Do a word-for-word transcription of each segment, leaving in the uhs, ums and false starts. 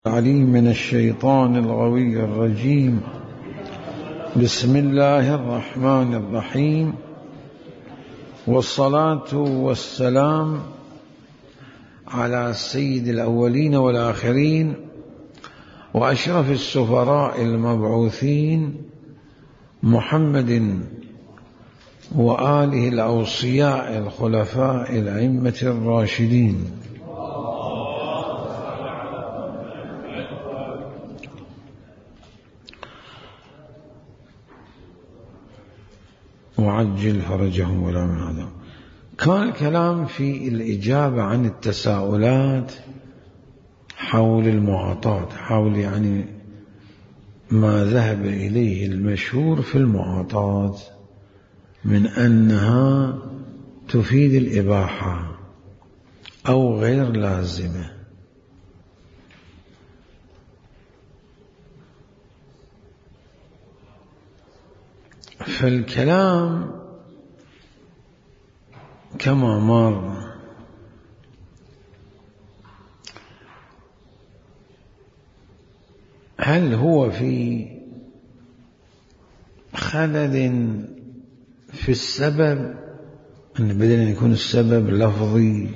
العليم من الشيطان الغوي الرجيم. بسم الله الرحمن الرحيم، والصلاة والسلام على سيد الأولين والآخرين وأشرف السفراء المبعوثين محمد وآله الأوصياء الخلفاء الأئمة الراشدين. وعجل فرجهم ولا من هذا. كان الكلام في الإجابة عن التساؤلات حول المعاطاة، حول يعني ما ذهب إليه المشهور في المعاطاة من أنها تفيد الإباحة أو غير لازمة. فالكلام كما مر هل هو في خلل في السبب، أن بدل أن يكون السبب لفظي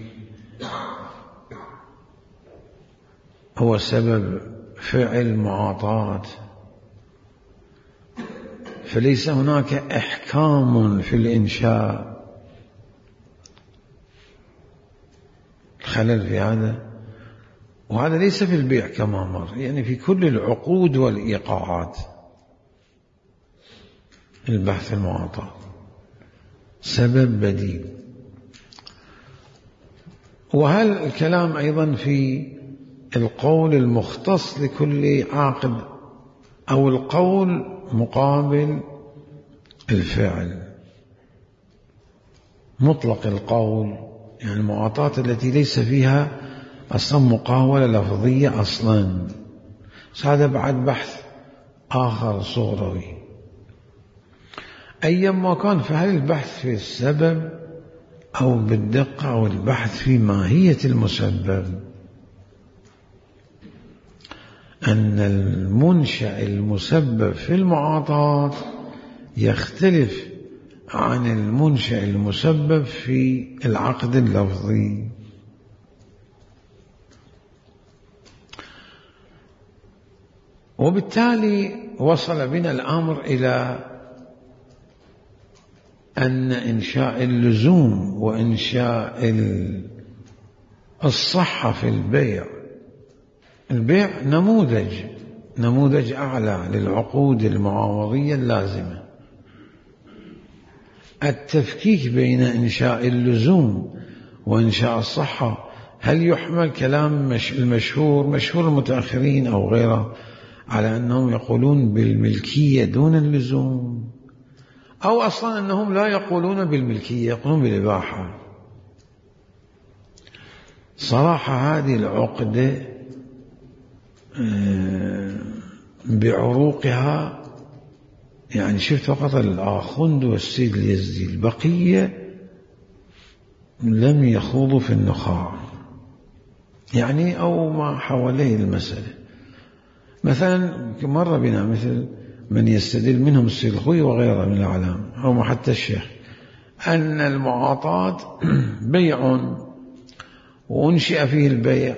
هو سبب فعل معاطاة، فليس هناك إحكام في الإنشاء، خلل في هذا. وهذا ليس في البيع كما مر، يعني في كل العقود والإيقاعات البحث المعاطاة سبب بديل. وهل الكلام أيضا في القول المختص لكل عاقد أو القول مقابل الفعل، مطلق القول، يعني المعاطاة التي ليس فيها أصلا مقاولة لفظية أصلا، هذا بعد بحث آخر صغروي. أيما كان، فهل البحث في السبب أو بالدقة أو البحث في ماهية المسبب؟ أن المنشأ المسبب في المعاطاة يختلف عن المنشأ المسبب في العقد اللفظي. وبالتالي وصل بنا الأمر إلى أن إنشاء اللزوم وإنشاء الصحة في البيع، البيع نموذج نموذج أعلى للعقود المعاوضية اللازمة. التفكيك بين إنشاء اللزوم وإنشاء الصحة، هل يحمل كلام المشهور مشهور المتأخرين أو غيره على أنهم يقولون بالملكية دون اللزوم، أو أصلا أنهم لا يقولون بالملكية، يقولون بالإباحة؟ صراحة هذه العقدة بعروقها، يعني شفت فقط الآخوند والسيد اليزدي، البقية لم يخوضوا في النخاع يعني أو ما حواليه المسألة. مثلا مر بنا مثل من يستدل منهم السيد الخوي وغيره من الأعلام أو حتى الشيخ أن المعاطاة بيع وأنشئ فيه البيع،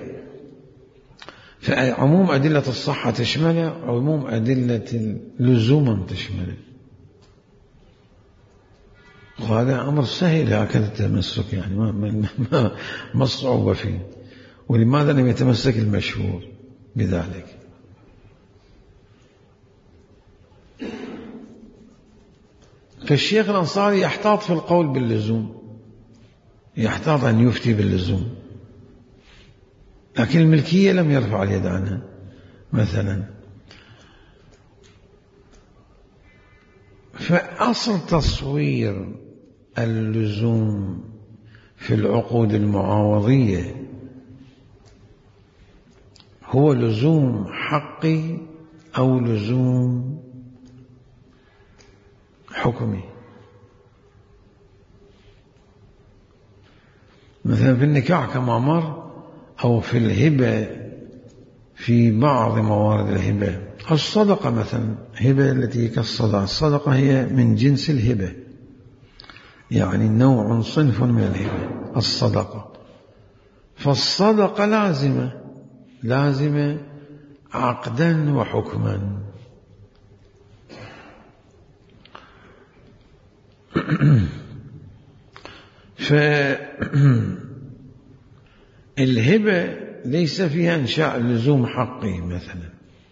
فعموم أدلة الصحة تشمله، عموم أدلة اللزوم تشمله. وهذا أمر سهل هكذا التمسك، يعني ما, ما, ما, ما الصعوبة فيه. ولماذا لم يتمسك المشهور بذلك؟ فالشيخ الأنصاري يحتاط في القول باللزوم، يحتاط أن يفتي باللزوم، لكن الملكية لم يرفع اليد عنها مثلا. فأصل تصوير اللزوم في العقود المعاوضية هو لزوم حقي أو لزوم حكمي. مثلا في النكاح كما مر، أو في الهبة في بعض موارد الهبة. الصدقة مثلا، هبة التي كالصدقة، الصدقة هي من جنس الهبة، يعني نوع صنف من الهبة الصدقة. فالصدقة لازمة لازمة عقدا وحكما. فالهبة ليس فيها إنشاء لزوم حقي مثلا،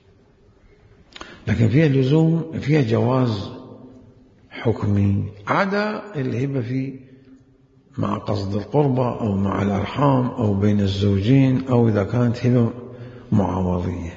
لكن فيها لزوم، فيها جواز حكمي، عدا الهبة في مع قصد القربة أو مع الأرحام أو بين الزوجين، أو إذا كانت هبة معاوضية.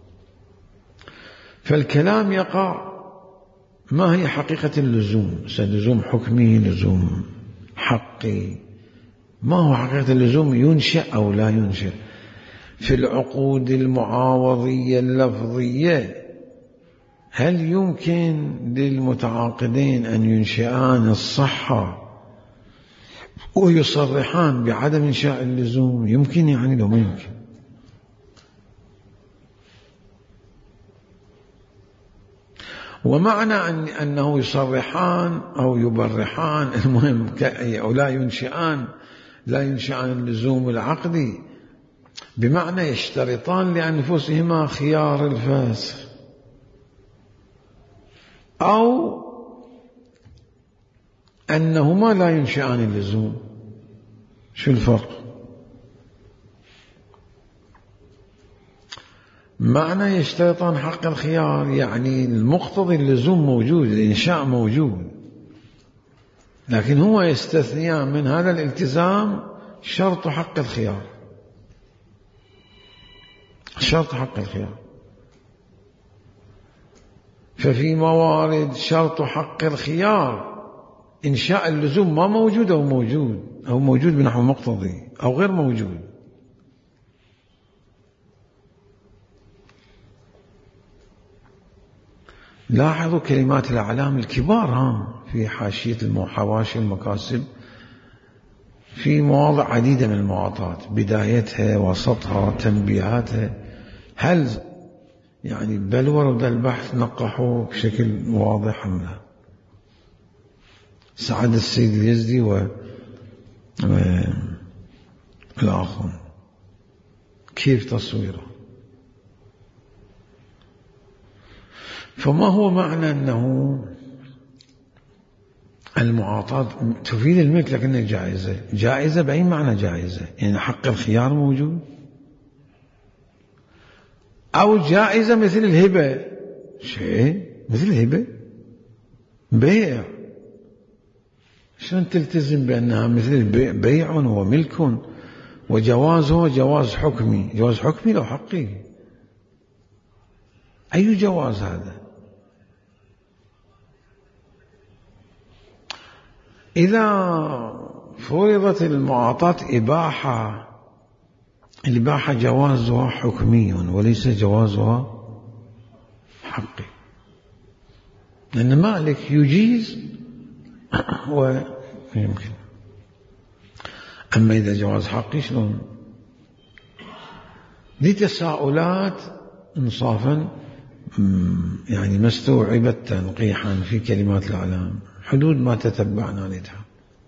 فالكلام يقع ما هي حقيقة اللزوم، لزوم حكمي، لزوم حقي، ما هو حقيقة اللزوم، ينشأ أو لا ينشأ. في العقود المعاوضية اللفظية هل يمكن للمتعاقدين أن ينشئان الصحة ويصرحان بعدم إنشاء اللزوم؟ يمكن يعني لو ما يمكن. ومعنى أن أنه يصرحان أو يبرحان، المهم أو لا ينشئان لا ينشئان اللزوم العقدي، بمعنى يشترطان لأنفسهما خيار الفاسخ، أو أنهما لا ينشئان اللزوم. شو الفرق؟ معنى يشترطان حق الخيار يعني المقتضي اللزوم موجود، الإنشاء موجود، لكن هو يستثنيان من هذا الالتزام شرط حق الخيار، شرط حق الخيار. ففي موارد شرط حق الخيار إنشاء اللزوم ما موجود أو موجود أو موجود بنحو مقتضي أو غير موجود. لاحظوا كلمات الأعلام الكبار ها في حاشية حواشي المكاسب في مواضع عديدة من المعاطات، بدايتها وسطها تنبيهاتها، هل يعني بل ورد البحث نقحوا بشكل واضح أم لا؟ سعد السيد اليزدي والآخر كيف تصويره؟ فما هو معنى أنه المعاطاة تفيد الملك لكنها جائزة؟ جائزة بأي معنى جائزة؟ يعني حق الخيار موجود، أو جائزة مثل الهبة، شيء مثل الهبة بيع، شلون تلتزم بأنها مثل البيع؟ بيع وملك وجوازه جواز حكمي، جواز حكمي لو حقي، أي جواز هذا؟ إذا فرضت المعاطاة إباحة، الإباحة جوازها حكمي وليس جوازها حقي، لأن مالك يجيز ويمكن. أما إذا جواز حقي شلون؟ دي تساؤلات إنصافا يعني ما استوعبت تنقيحا في كلمات الأعلام، حدود ما تتبعنا لها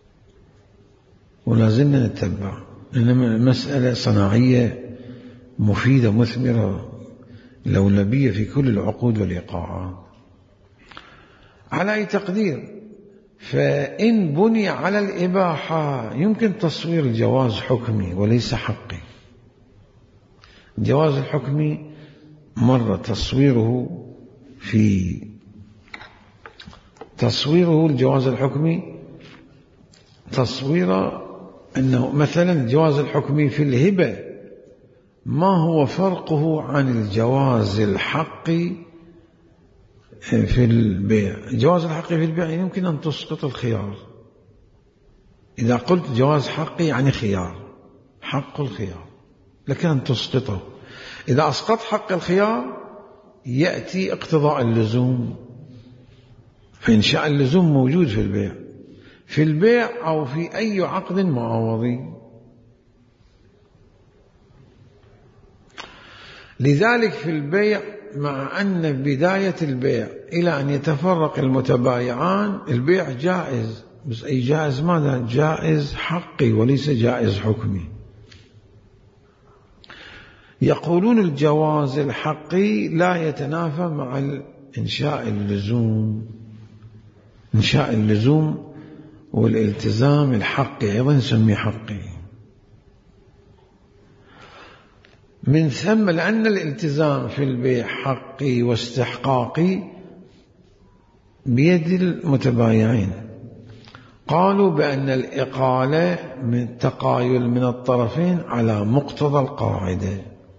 ولا زلنا نتبع، لأن مسألة صناعية مفيدة مثمرة لولبية في كل العقود والإيقاعات. على أي تقدير، فإن بني على الإباحة يمكن تصوير الجواز حكمي وليس حقي. الجواز الحكمي مرة تصويره في تصويره الجواز الحكمي تصوير أنه مثلا الجواز الحكمي في الهبة ما هو فرقه عن الجواز الحقي في البيع؟ الجواز الحقي في البيع يمكن أن تسقط الخيار. إذا قلت جواز حقي يعني خيار، حق الخيار، لكن أن تسقطه. إذا أسقط حق الخيار يأتي اقتضاء اللزوم، فإنشاء اللزوم موجود في البيع، في البيع أو في أي عقد معاوضي. لذلك في البيع، مع أن بداية البيع إلى أن يتفرق المتبايعان البيع جائز، بس أي جائز ماذا؟ جائز حقي وليس جائز حكمي. يقولون الجواز الحقي لا يتنافى مع إنشاء اللزوم. إنشاء اللزوم والالتزام الحقي أيضا يسمي حقي. من ثم لأن الالتزام في البيع حقي واستحقاقي بيد المتبايعين، قالوا بأن الإقالة من تقايل من الطرفين على مقتضى القاعدة،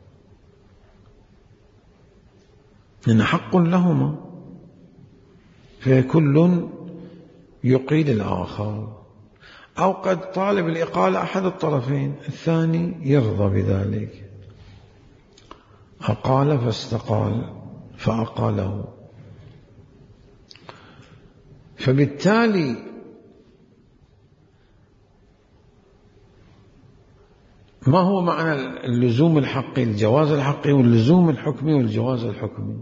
إن حق لهما فكل يقيل الآخر، أو قد طالب الإقالة أحد الطرفين الثاني يرضى بذلك، أقال فاستقال فأقاله. فبالتالي ما هو معنى اللزوم الحقي؟ الجواز الحقي واللزوم الحكمي والجواز الحكمي.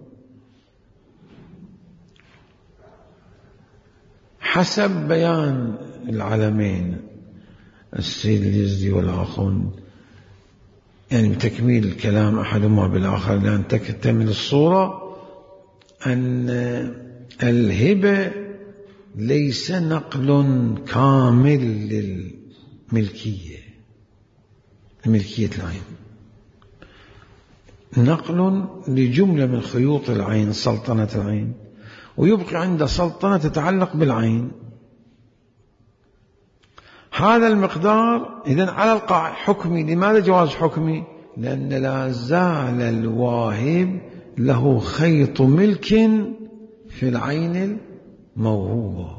حسب بيان العلمين السيد اليزدي والآخوند، يعني بتكميل الكلام أحدهما بالآخر لأن تكتمل الصورة، أن الهبة ليس نقل كامل للملكية، ملكية العين، نقل لجملة من خيوط العين، سلطنة العين، ويبقي عند سلطنة تتعلق بالعين. هذا المقدار إذن على القاع حكمي. لماذا جواز حكمي؟ لأن لا زال الواهب له خيط ملك في العين الموهوبة،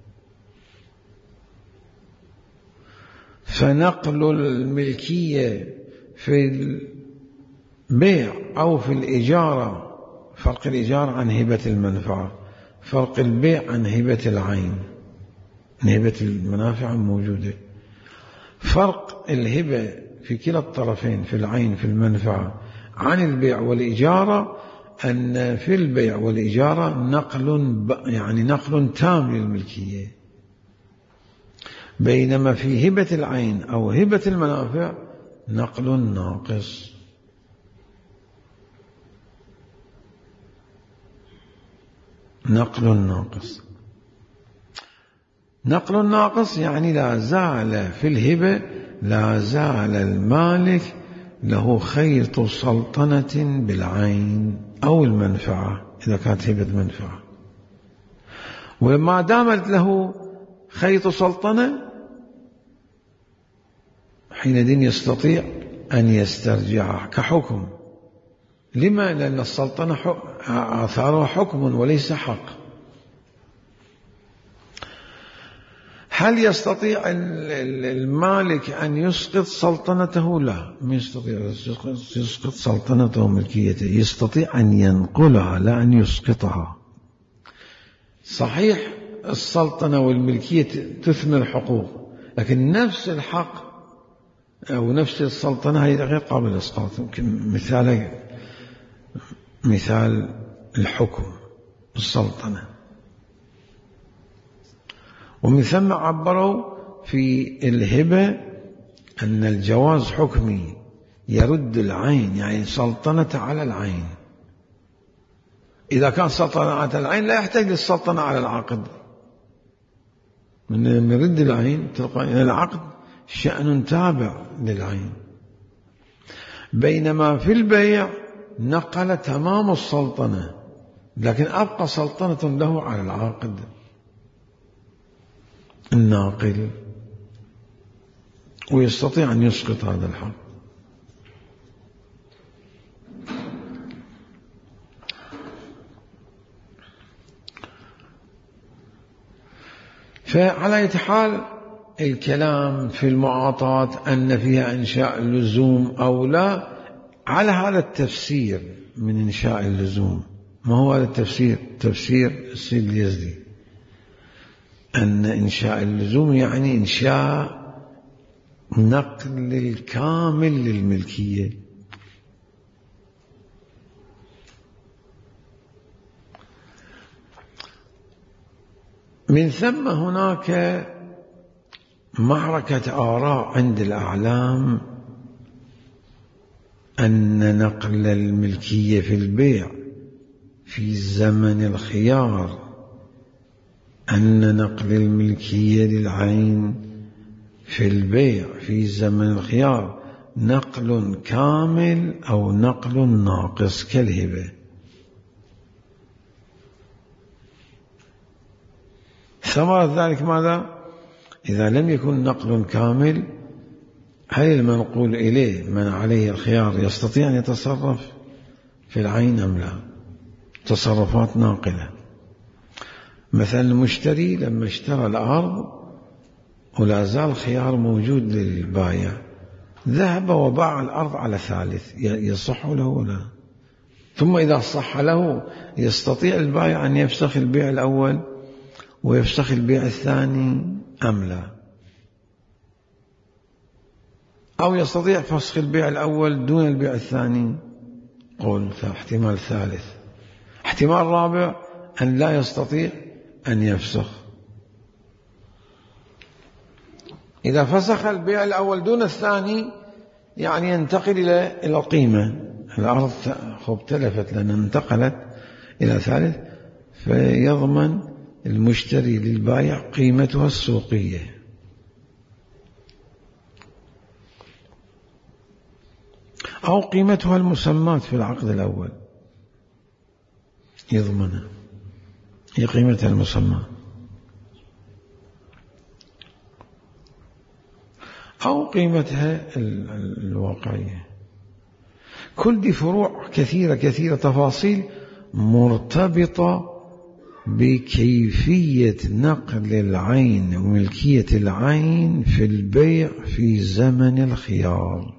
فنقل الملكية في البيع أو في الإجارة، فرق الإجارة عن هبة المنفعة، فرق البيع عن هبة العين، هبة المنافع موجودة. فرق الهبة في كلا الطرفين في العين في المنفعة عن البيع والإجارة أن في البيع والإجارة نقل يعني نقل تام للملكية، بينما في هبة العين أو هبة المنافع نقل ناقص. نقل ناقص نقل ناقص يعني لا زال في الهبة لا زال المالك له خيط سلطنة بالعين أو المنفعة إذا كانت هبة منفعة، وما دامت له خيط سلطنة حينئذ يستطيع أن يسترجعها كحكم. لما؟ لأن السلطنة آثارها حكم وليس حق. هل يستطيع المالك أن يسقط سلطنته؟ لا، ما يستطيع يسقط سلطنته وملكيته، يستطيع أن ينقلها لا أن يسقطها. صحيح السلطنة والملكية تثني الحقوق، لكن نفس الحق أو نفس السلطنة هي غير قابلة للإسقاط. مثال مثال الحكم السلطنة. ومن ثم عبروا في الهبة أن الجواز حكمي يرد العين، يعني سلطنة على العين. إذا كان سلطنة على العين لا يحتاج للسلطنة على العقد، من يرد العين تلقى إلى العقد شأن تابع للعين. بينما في البيع نقل تمام السلطنة، لكن أبقى سلطنة له على العاقد الناقل، ويستطيع أن يسقط هذا الحق. فعلى أي حال الكلام في المعاطات أن فيها إنشاء اللزوم أو لا، على هذا التفسير من إنشاء اللزوم. ما هو هذا التفسير؟ تفسير السيد اليزدي أن إنشاء اللزوم يعني إنشاء نقل الكامل للملكية. من ثم هناك معركة آراء عند الأعلام أن نقل الملكية في البيع في زمن الخيار، أن نقل الملكية للعين في البيع في زمن الخيار نقل كامل أو نقل ناقص كالهبة. ثمرة ذلك ماذا؟ إذا لم يكن نقل كامل، هل المنقول إليه من عليه الخيار يستطيع أن يتصرف في العين أم لا؟ تصرفات ناقلة. مثلا المشتري لما اشترى الأرض ولا زال خيار موجود للبائع، ذهب وباع الأرض على ثالث، يصح له ولا؟ ثم إذا صح له يستطيع البائع أن يفسخ البيع الأول ويفسخ البيع الثاني أم لا؟ أو يستطيع فسخ البيع الأول دون البيع الثاني؟ قول احتمال ثالث. احتمال رابع أن لا يستطيع أن يفسخ. إذا فسخ البيع الأول دون الثاني يعني ينتقل إلى إلى القيمة، الأرض خب تلفت لأن انتقلت إلى ثالث، فيضمن المشتري للبائع قيمتها السوقية. أو قيمتها المسماة في العقد الأول يضمنها، هي قيمتها المسماة. أو قيمتها الواقعية. كل دي فروع كثيرة كثيرة، تفاصيل مرتبطة بكيفية نقل العين وملكية العين في البيع في زمن الخيار.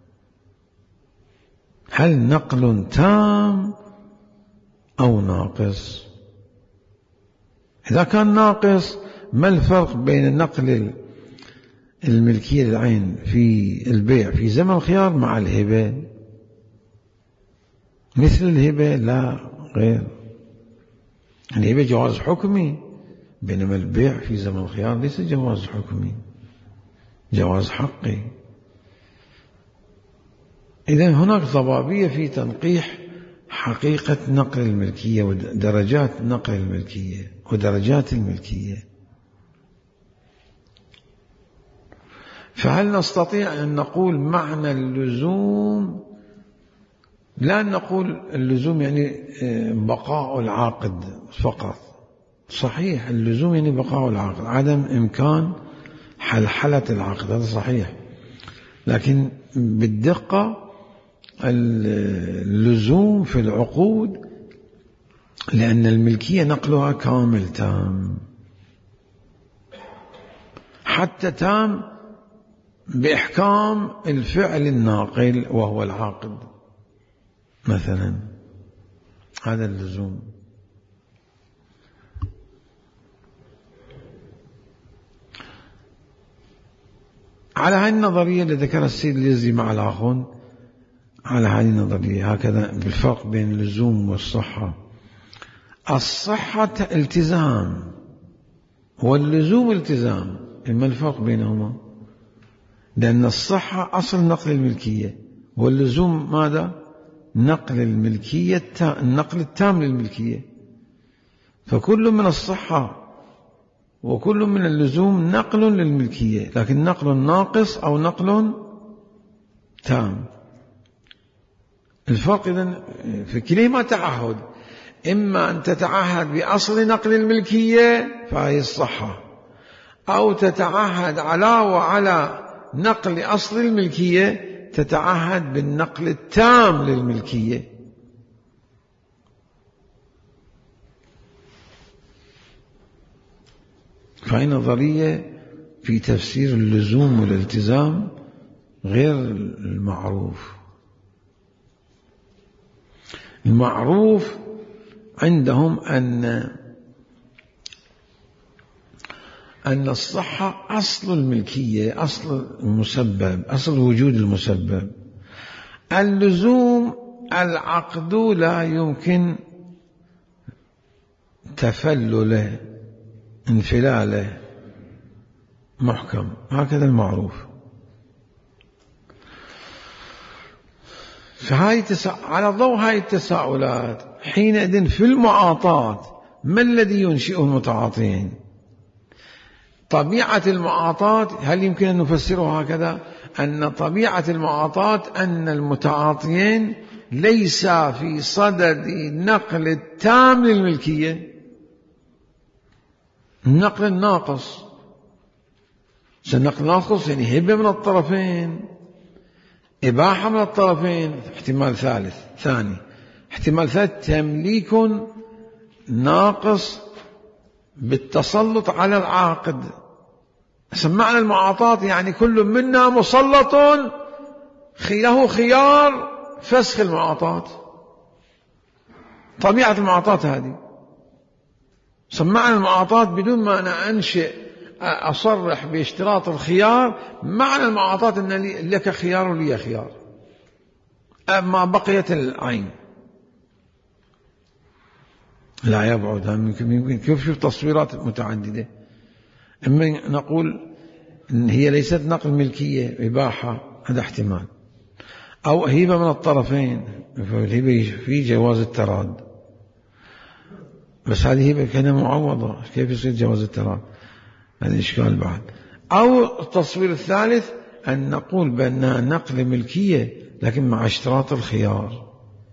هل نقل تام أو ناقص؟ إذا كان ناقص، ما الفرق بين نقل الملكية للعين في البيع في زمن الخيار مع الهبة؟ مثل الهبة لا غير. الهبة جواز حكمي، بينما البيع في زمن الخيار ليس جواز حكمي، جواز حقي. إذن هناك ضبابية في تنقيح حقيقة نقل الملكية ودرجات نقل الملكية ودرجات الملكية. فهل نستطيع أن نقول معنى اللزوم؟ لا نقول اللزوم يعني بقاء العاقد فقط. صحيح اللزوم يعني بقاء العاقد، عدم إمكان حلحلة العقد، هذا صحيح. لكن بالدقة اللزوم في العقود لأن الملكية نقلها كامل تام، حتى تام بإحكام الفعل الناقل وهو العاقد مثلا. هذا اللزوم. على هذه النظرية اللي ذكرها السيد اليزدي مع الآخون، على هذه النظرية هكذا بالفرق بين اللزوم والصحة. الصحة التزام واللزوم التزام، ما الفرق بينهما؟ لأن الصحة أصل نقل الملكية، واللزوم ماذا؟ نقل الملكية، النقل التام للملكية. فكل من الصحة وكل من اللزوم نقل للملكية، لكن نقل ناقص أو نقل تام. الفرق إذن في كلمة تعهد، إما أن تتعهد بأصل نقل الملكية فهي الصحة، أو تتعهد على وعلى نقل أصل الملكية، تتعهد بالنقل التام للملكية. فهي نظرية في تفسير اللزوم والالتزام غير المعروف. المعروف عندهم أن أن الصحة أصل الملكية، أصل المسبب، أصل وجود المسبب. اللزوم العقد لا يمكن تفلله، انفلاله محكم، هكذا المعروف. فهاي تسا... على ضوء هاي التساؤلات حينئذ في المعاطاة ما الذي ينشئه المتعاطين؟ طبيعة المعاطاة هل يمكن أن نفسره هكذا؟ أن طبيعة المعاطاة أن المتعاطيين ليس في صدد نقل التام للملكية، النقل الناقص. النقل الناقص يعني هبة من الطرفين، إباحة من الطرفين، احتمال ثالث ثاني. احتمال ثالث تمليك ناقص بالتسلط على العاقد. سمعنا المعاطاة يعني كل منا مسلط له خيار فسخ المعاطاة، طبيعة المعاطاة هذه. سمعنا المعاطاة بدون ما أنا أنشئ أصرح باشتراط الخيار، معنى المعاطاة أن لك خيار ولي خيار أما بقيت العين لا يبعد. يمكن كيف شوف تصويرات متعددة. إما نقول إن هي ليست نقل ملكية إباحة، هذا احتمال، أو هبة من الطرفين، فالهبة في جواز التراد، بس هذه هبة كانها معوضة، كيف يصير جواز التراد؟ هذا إشكال بعد. أو التصوير الثالث أن نقول بأنها نقل ملكية لكن مع اشتراط الخيار.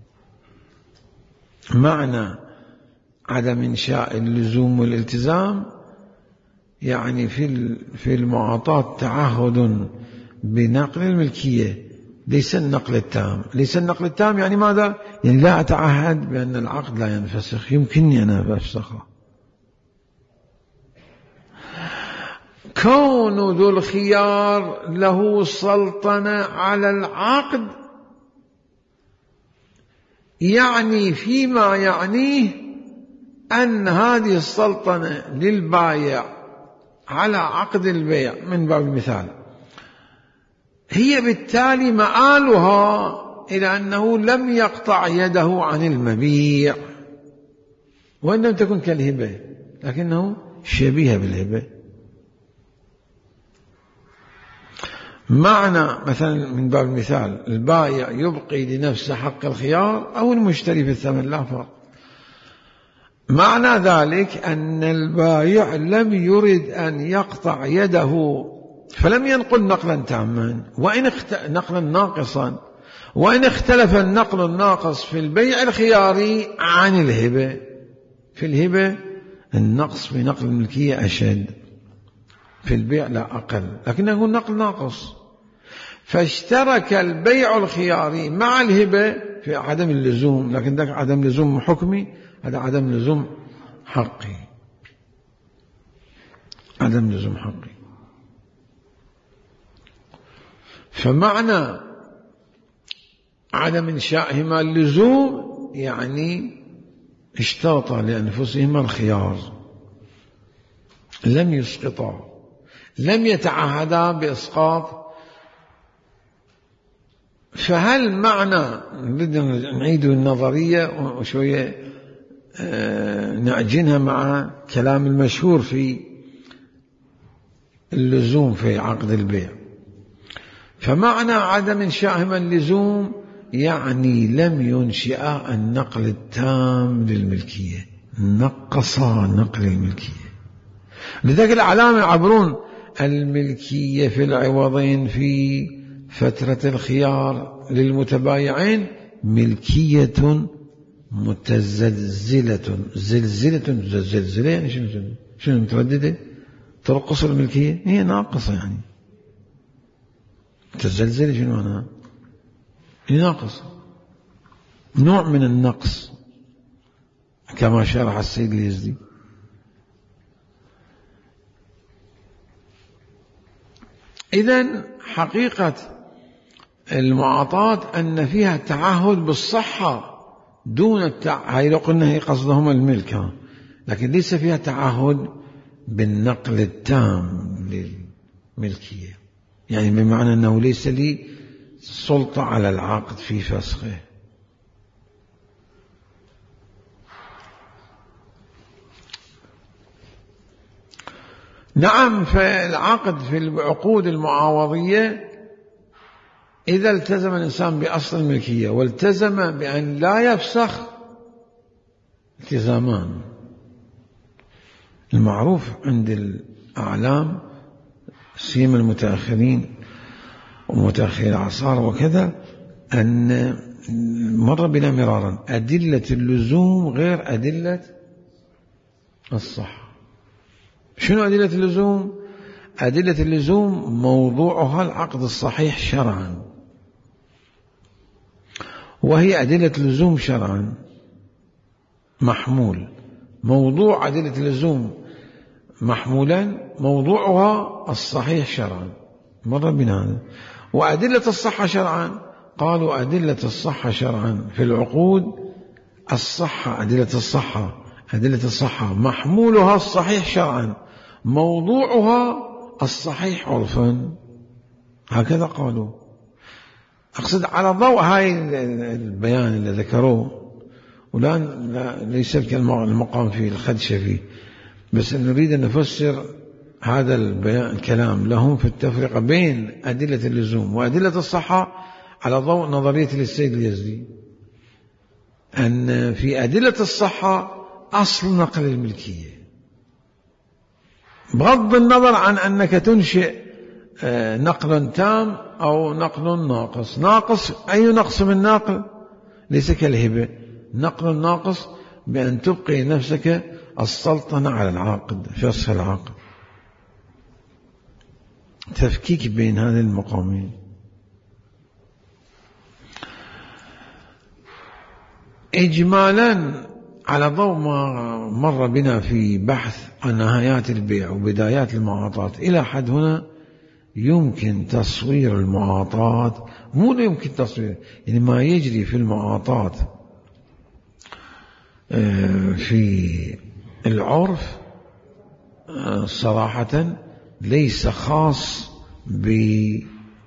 معنى عدم إنشاء اللزوم والالتزام يعني في في المعاطاة تعهد بنقل الملكية، ليس النقل التام. ليس النقل التام يعني ماذا؟ يعني لا أتعهد بأن العقد لا ينفسخ، يمكنني أنا بفسخه. كون ذو الخيار له سلطنة على العقد يعني فيما يعنيه أن هذه السلطنة للبائع على عقد البيع من باب المثال هي بالتالي مآلها إلى أنه لم يقطع يده عن المبيع، وإن لم تكن كالهبة لكنه شبيه بالهبة. معنى مثلا من باب المثال البائع يبقي لنفسه حق الخيار أو المشتري في الثمن لا فرق. معنى ذلك أن البائع لم يرد أن يقطع يده فلم ينقل نقلا تاما وإن اخت... نقلا ناقصا، وإن اختلف النقل الناقص في البيع الخياري عن الهبة. في الهبة النقص في نقل الملكية أشد، في البيع لا أقل، لكنه نقل ناقص. فاشترك البيع الخياري مع الهبة في عدم اللزوم، لكن ذاك عدم لزوم حكمي، هذا عدم لزوم حقي، عدم لزوم حقي. فمعنى عدم إنشائهما اللزوم يعني اشترطا لأنفسهما الخيار، لم يسقطا، لم يتعهدا بإسقاط. فهل معنى بدنا نعيد النظرية وشوية نعجنها مع كلام المشهور في اللزوم في عقد البيع. فمعنى عدم إنشائهما اللزوم يعني لم ينشئا النقل التام للملكية، نقصا نقل الملكية. لذلك الأعلام يعبرون الملكية في العوضين في فترة الخيار للمتبايعين ملكية متزلزلة. زلزلة زلزلة يعني شنو شنو مترددة؟ ترقص الملكية، هي ناقصة يعني. متزلزلة شنو معناها؟ هي ناقصة، نوع من النقص كما شرح السيد اليزدي. إذن حقيقة المعاطاة أن فيها تعهد بالصحة دون التع... هاي لو قلنا هي قصدهم الملك، لكن ليس فيها تعهد بالنقل التام للملكية، يعني بمعنى أنه ليس لي سلطة على العقد في فسخه. نعم، فالعقد في العقود المعاوضية إذا التزم الإنسان بأصل الملكية والتزم بأن لا يفسخ التزامان. المعروف عند الأعلام سيما المتأخرين ومتأخر الأعصار وكذا أن مر بنا مرارا أدلة اللزوم غير أدلة الصحة. شنو أدلة اللزوم؟ أدلة اللزوم موضوعها العقد الصحيح شرعا، وهي أدلة اللزوم شرعا محمول. موضوع أدلة اللزوم محمولا موضوعها الصحيح شرعا، مر بنا هذا. وأدلة الصحة شرعا قالوا أدلة الصحة شرعا في العقود الصحة، أدلة الصحة أدلة الصحة محمولها الصحيح شرعا، موضوعها الصحيح عرفا. هكذا قالوا. أقصد على ضوء هاي البيان اللي ذكروه، ولا ليس المقام فيه الخدشة فيه، بس نريد أن نفسر هذا البيان الكلام لهم في التفرقة بين أدلة اللزوم وأدلة الصحة على ضوء نظرية السيد اليزدي، أن في أدلة الصحة أصل نقل الملكية، بغض النظر عن أنك تنشئ نقل تام أو نقل ناقص. ناقص أي نقص من ناقل؟ ليس كالهبة. نقل ناقص بأن تبقي نفسك السلطنة على العاقد، فسخ العاقد، تفكيك بين هذه المقامين. إجمالا على ضوء ما مر بنا في بحث عن نهايات البيع وبدايات المعاطات، إلى حد هنا يمكن تصوير المعاطات، مو يمكن تصوير يعني ما يجري في المعاطات في العرف صراحة ليس خاص بالنقل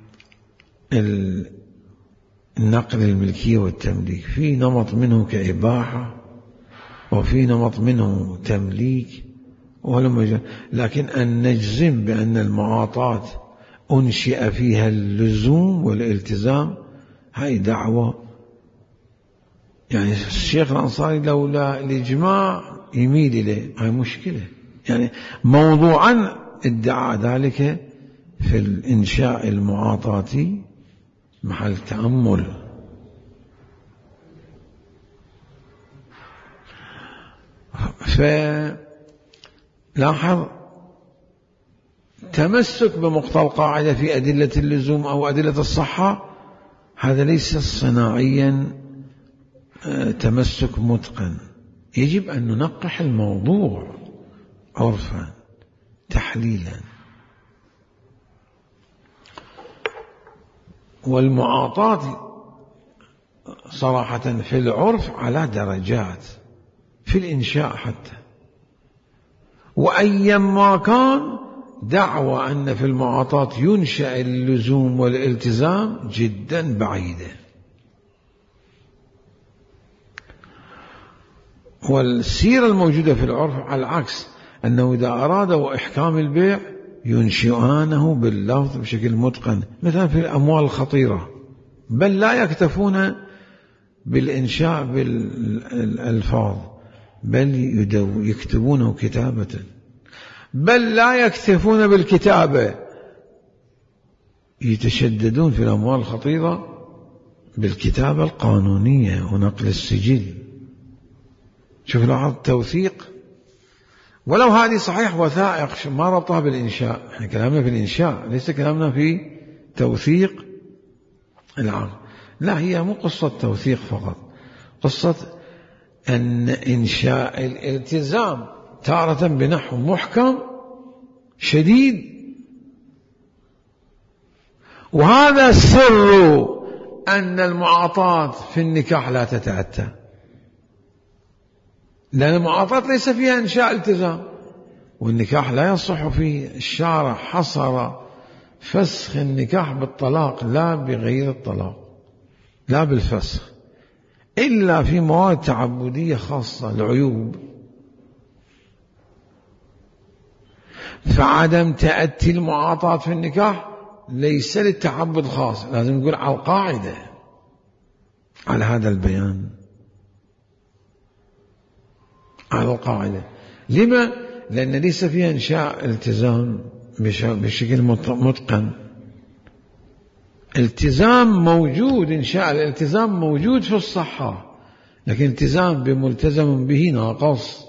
الملكية والتمليك. في نمط منه كإباحة وفي نمط منه تمليك، لكن أن نجزم بأن المعاطات أنشئ فيها اللزوم والالتزام هاي دعوة. يعني الشيخ الأنصاري لولا الإجماع يميل إليه، هاي مشكلة. يعني موضوعا ادعى ذلك في الإنشاء المعاطاتي محل تأمل. فلاحظ تمسك بمقتضى القاعدة في أدلة اللزوم أو أدلة الصحة، هذا ليس صناعيا تمسك متقن. يجب أن ننقح الموضوع عرفا تحليلا. والمعاطاة صراحة في العرف على درجات، في الإنشاء حتى، وأيما كان دعوى أن في المعاطاة ينشأ اللزوم والالتزام جدا بعيدة. والسيرة الموجودة في العرف على العكس، أنه إذا أرادوا إحكام البيع ينشئانه باللفظ بشكل متقن، مثلا في الأموال الخطيرة، بل لا يكتفون بالإنشاء بالألفاظ، بل يكتبونه كتابة، بل لا يكتفون بالكتابة، يتشددون في الأموال الخطيرة بالكتابة القانونية ونقل السجل. شوف لاحظ التوثيق، ولو هذه صحيح وثائق ما ربطها بالإنشاء، احنا كلامنا في الإنشاء ليس كلامنا في توثيق العقد. لا، هي مو قصة توثيق فقط، قصة أن إنشاء الالتزام تارة بنحو محكم شديد، وهذا سر أن المعاطاة في النكاح لا تتأتى، لأن المعاطاة ليس فيها إنشاء التزام، والنكاح لا يصح فيه. الشارع حصر فسخ النكاح بالطلاق لا بغير الطلاق، لا بالفسخ، إلا في مواد تعبدية خاصة العيوب. فعدم تأتي المعاطاة في النكاح ليس للتعبد خاص، لازم نقول على القاعدة، على هذا البيان، على القاعدة. لما؟ لأن ليس فيها إنشاء التزام بشكل متقن. التزام موجود، إنشاء الالتزام موجود في الصحة، لكن التزام بملتزم به ناقص،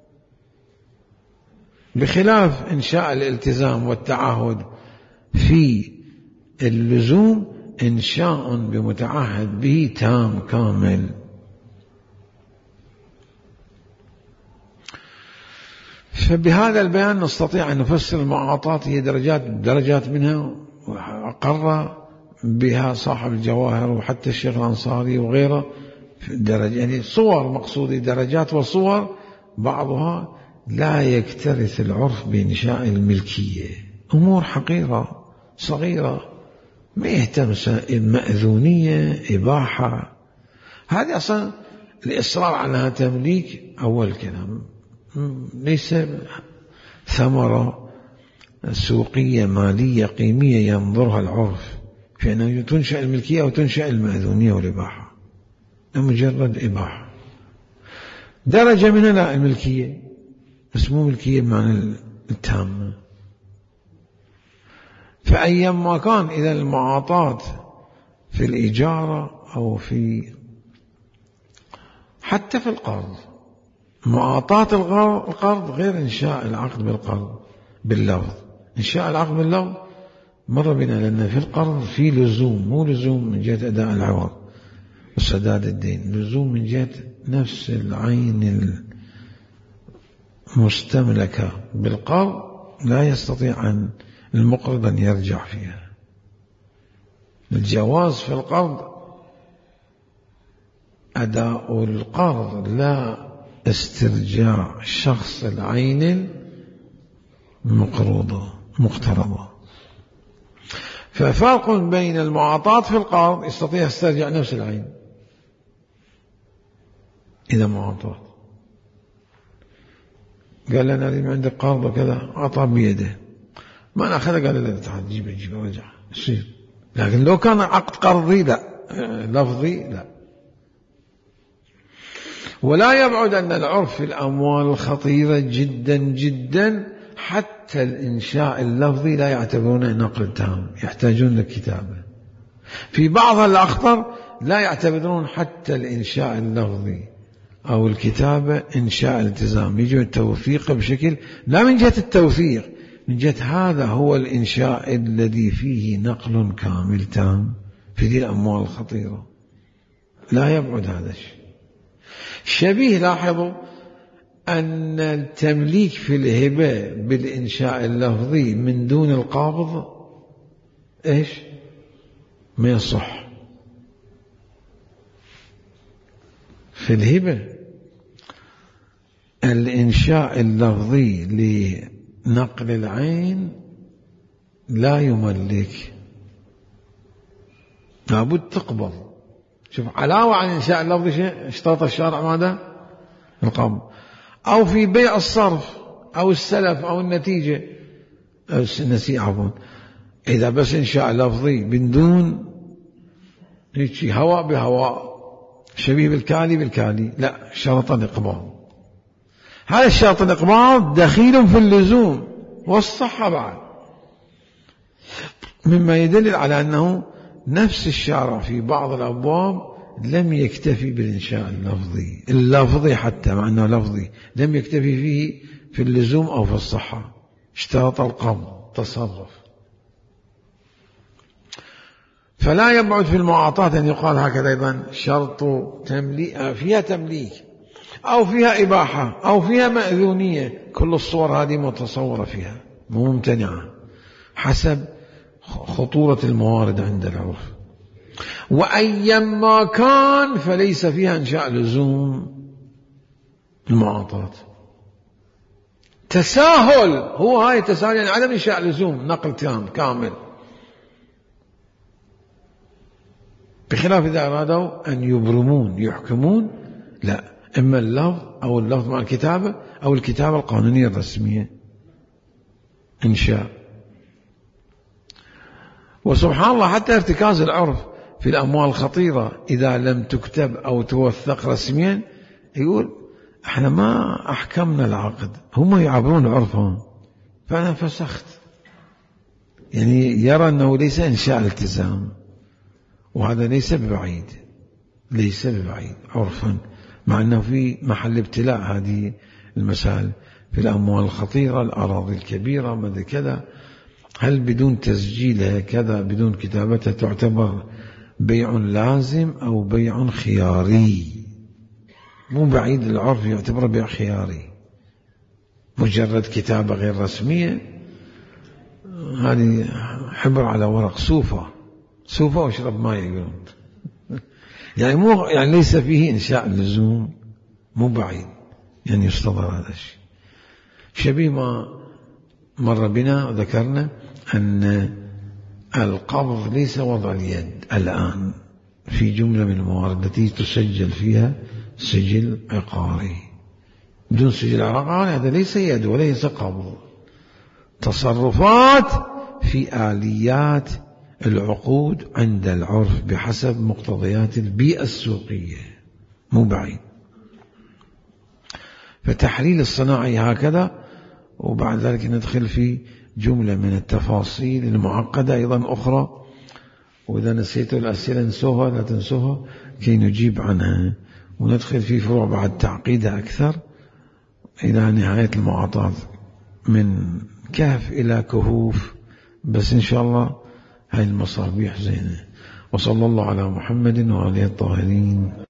بخلاف إنشاء الالتزام والتعهد في اللزوم إنشاء بمتعهد به تام كامل. فبهذا البيان نستطيع أن نفسر المعاطاة هي درجات، درجات منها أقر بها صاحب الجواهر وحتى الشيخ الأنصاري وغيره، درجة يعني صور، مقصودي درجات وصور، بعضها لا يكترث العرف بإنشاء الملكية، أمور حقيرة صغيرة ما يهتم، مأذونية، إباحة، هذه أصلا الإصرار على تمليك أول كلام ليس ثمرة سوقية مالية قيمية ينظرها العرف في أنه تنشأ الملكية أو تنشأ المأذونية والإباحة، مجرد إباحة. درجة منها لا الملكية، بس مو ملكية بمعنى التامة. فأيما كان إذا المعاطاة في الإجارة أو في حتى في القرض، معاطاة القرض غير إنشاء العقد بالقرض باللفظ. إنشاء العقد باللفظ مر بنا، لأن في القرض في لزوم، مو لزوم من جهة أداء العوض وسداد الدين، لزوم من جهة نفس العين المستملكة بالقرض لا يستطيع أن المقرض أن يرجع فيها. الجواز في القرض أداء القرض لا استرجاع شخص العين المقروضة مقترضة. ففرق بين المعاطاة في القرض يستطيع يسترجع نفس العين إذا معاطاة، قال لنا لي عندك قرض وكذا، أعطى بيده، ما نأخذه، قال لا تعال جيبه جيبه ورجع يصير. لكن لو كان عقد قرضي لا، لفظي لا. ولا يبعد أن العرف في الأموال الخطيرة جدا جدا حتى الإنشاء اللفظي لا يعتبرون نقل تام، يحتاجون للكتابة. في بعض الأخطر لا يعتبرون حتى الإنشاء اللفظي أو الكتابة إنشاء التزام، يجوا التوثيق بشكل لا من جهة التوثيق، من جهة هذا هو الإنشاء الذي فيه نقل كامل تام في ذي الأموال الخطيرة. لا يبعد هذا الشيء. شبيه، لاحظوا أن التمليك في الهبة بالإنشاء اللفظي من دون القابض إيش؟ ما يصح. في الهبة الإنشاء اللفظي لنقل العين لا يملك، لابد تقبض. شوف، علاوة عن إنشاء اللفظي شيء اشترط الشارع ماذا؟ القبض. أو في بيع الصرف أو السلف أو النتيجة النسيء عفوا، إذا بس إنشاء لفظي من دون هيك هواء بهواء، شبيه بالكالي بالكالي، لا، شرط الإقباض. هذا الشرط الإقباض دخيل في اللزوم والصحة بعد، مما يدل على أنه نفس الشارع في بعض الأبواب لم يكتفي بالإنشاء اللفظي اللفظي حتى مع أنه لفظي، لم يكتفي فيه في اللزوم أو في الصحة، اشترط القبض تصرف. فلا يبعد في المعاطاة أن يقال هكذا أيضا شرط تمليك، فيها تمليك أو فيها إباحة أو فيها مأذونية، كل الصور هذه متصورة فيها مو ممتنعة حسب خطورة الموارد عند العرف. وأيما كان فليس فيها إنشاء لزوم المعاطاة. تساهل، هو هاي التساهل يعني عدم إنشاء لزوم نقل تام كامل، بخلاف إذا أرادوا أن يبرمون يحكمون، لا، إما اللفظ أو اللفظ مع الكتابة أو الكتابة القانونية الرسمية. إنشاء. وسبحان الله حتى ارتكاز العرف في الأموال الخطيرة إذا لم تكتب أو توثق رسميا، يقول احنا ما أحكمنا العقد، هم يعبرون عرفهم فأنا فسخت. يعني يرى أنه ليس إنشاء الالتزام، وهذا ليس ببعيد، ليس ببعيد عرفا، مع أنه في محل ابتلاء هذه المسائل في الأموال الخطيرة، الأراضي الكبيرة، ماذا كذا، هل بدون تسجيلها كذا بدون كتابتها تعتبر بيع لازم أو بيع خياري؟ مو بعيد العرف يعتبر بيع خياري، مجرد كتابة غير رسمية، هذه حبر على ورق، صوفة صوفة واشرب ماء يقولون. يعني مو يعني ليس فيه إنشاء اللزوم، مو بعيد يعني يستظهر هذا الشيء. شبيه ما مر بنا وذكرنا أن القبض ليس وضع اليد الآن في جملة من الموارد التي تسجل فيها سجل عقاري. بدون سجل عقاري هذا ليس يد وليس قبض، تصرفات في آليات العقود عند العرف بحسب مقتضيات البيئة السوقية، مو بعيد. فتحليل الصناعي هكذا، وبعد ذلك ندخل في جملة من التفاصيل المعقدة أيضا أخرى، وإذا نسيتوا الأسئلة انسوها لا تنسوها كي نجيب عنها، وندخل في فروع بعد تعقيدها أكثر إلى نهاية المعاطاة من كهف إلى كهوف. بس إن شاء الله هاي المصابيح زينة. وصلى الله على محمد وعلى الطاهرين.